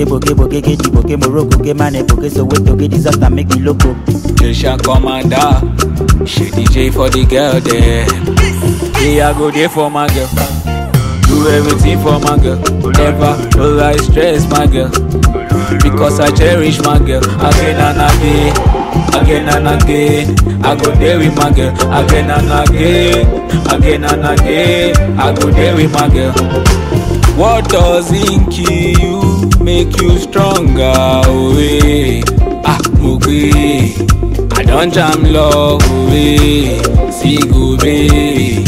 Boke Morocco, ke mane boke so wait to get disaster make me loco. Station commander, she DJ for the girl there. Hey, I go there for my girl. Do everything for my girl. Never will I stress my girl, because I cherish my girl. Again and again, again and again, I go there with my girl. Again and again, again and again, I go there with my girl. What doesn't kill you make you stronger? Oh, eh. Mugwe, I don't jam love away. See go be.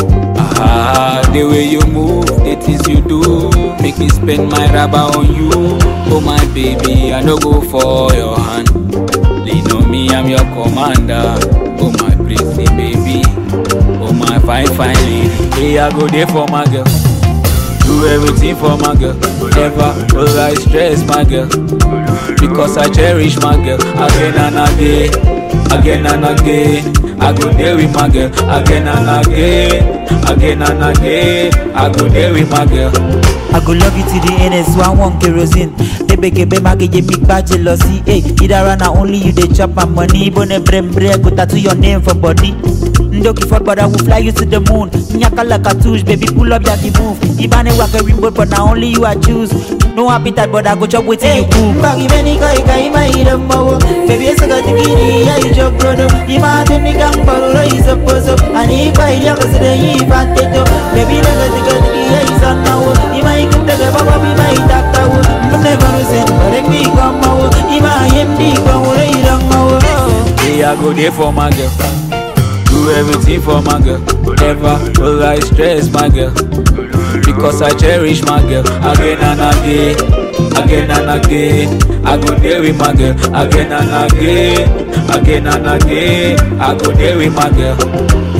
The way you move, the things you do, make me spend my rubber on you. Oh my baby, I no go for your hand. Lean on me, I'm your commander. Oh my pretty baby, oh my fine lady. Hey, I go there for my girl. Do everything for my girl. Never will I stress my girl, because I cherish my girl. Again and again, again and again, I go there with my girl. Again and again, again and again, I go there with my girl. I go love you to the end, so I want kerosene. Kebe mage je big bad jealousy. Hey, either run or only you they chop my money. Bone brembre, go tattoo your name for body. Ndoki for but I will fly you to the moon. Nyaka like a touche, baby pull up yaki move. Ibane wake a rimbo, but now only you I choose. No appetite, but I go chop with you cook. Bagi many kai my idamo. Baby it's a got to get I job brother. Imagine the gang baro is a puzzle. And if I young as the event, baby let the get is on now. If I could take a baba be my doctor. Never send, but let me come out. If I am the power, hey, I go there for my girl. Do everything for my girl. Never will I stress my girl, because I cherish my girl. Again and again, again and again, I go there with my girl. Again and again, again and again, I go there with my girl.